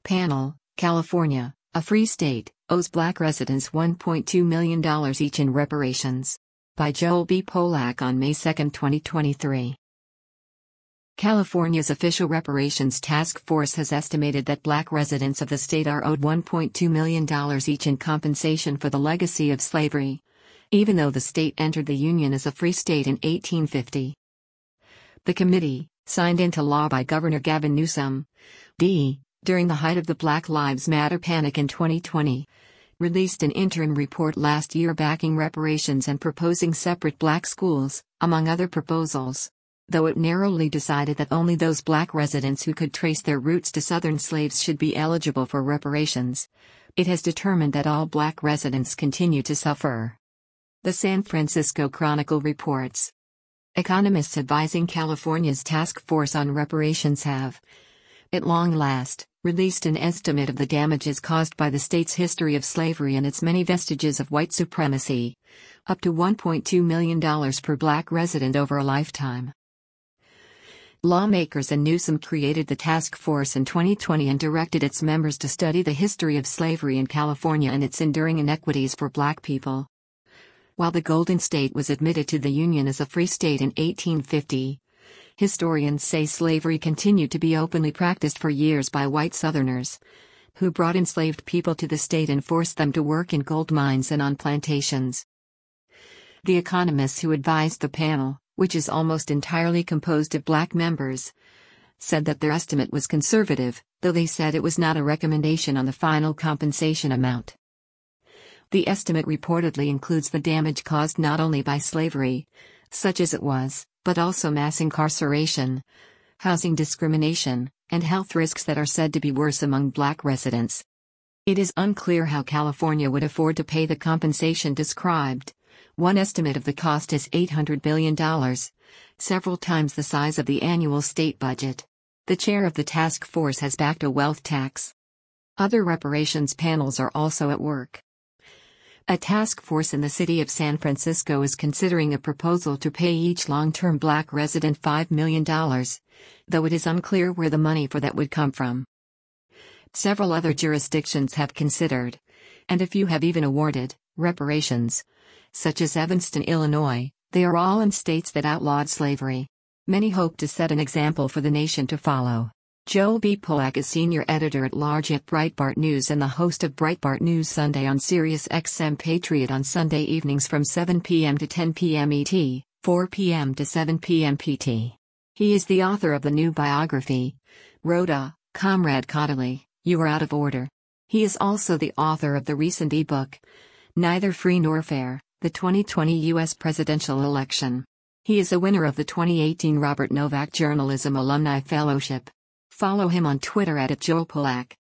Panel, California, a free state, owes black residents $1.2 million each in reparations. By Joel B. Polak on May 2, 2023. California's official reparations task force has estimated that black residents of the state are owed $1.2 million each in compensation for the legacy of slavery, even though the state entered the Union as a free state in 1850. The committee, signed into law by Governor Gavin Newsom, D., during the height of the Black Lives Matter panic in 2020, released an interim report last year backing reparations and proposing separate black schools, among other proposals. Though it narrowly decided that only those black residents who could trace their roots to Southern slaves should be eligible for reparations, it has determined that all black residents continue to suffer. The San Francisco Chronicle reports. Economists advising California's task force on reparations have, at long last, released an estimate of the damages caused by the state's history of slavery and its many vestiges of white supremacy, up to $1.2 million per black resident over a lifetime. Lawmakers and Newsom created the task force in 2020 and directed its members to study the history of slavery in California and its enduring inequities for black people. While the Golden State was admitted to the Union as a free state in 1850, historians say slavery continued to be openly practiced for years by white Southerners, who brought enslaved people to the state and forced them to work in gold mines and on plantations. The economists who advised the panel, which is almost entirely composed of black members, said that their estimate was conservative, though they said it was not a recommendation on the final compensation amount. The estimate reportedly includes the damage caused not only by slavery, such as it was, but also mass incarceration, housing discrimination, and health risks that are said to be worse among black residents. It is unclear how California would afford to pay the compensation described. One estimate of the cost is $800 billion, several times the size of the annual state budget. The chair of the task force has backed a wealth tax. Other reparations panels are also at work. A task force in the city of San Francisco is considering a proposal to pay each long-term black resident $5 million, though it is unclear where the money for that would come from. Several other jurisdictions have considered, and a few have even awarded, reparations, such as Evanston, Illinois. They are all in states that outlawed slavery. Many hope to set an example for the nation to follow. Joel B. Polak is senior editor-at-large at Breitbart News and the host of Breitbart News Sunday on Sirius XM Patriot on Sunday evenings from 7 p.m. to 10 p.m. ET, 4 p.m. to 7 p.m. PT. He is the author of the new biography, Rhoda, Comrade Caudill, You Are Out of Order. He is also the author of the recent ebook, Neither Free Nor Fair, the 2020 U.S. Presidential Election. He is a winner of the 2018 Robert Novak Journalism Alumni Fellowship. Follow him on Twitter @JoelPolak.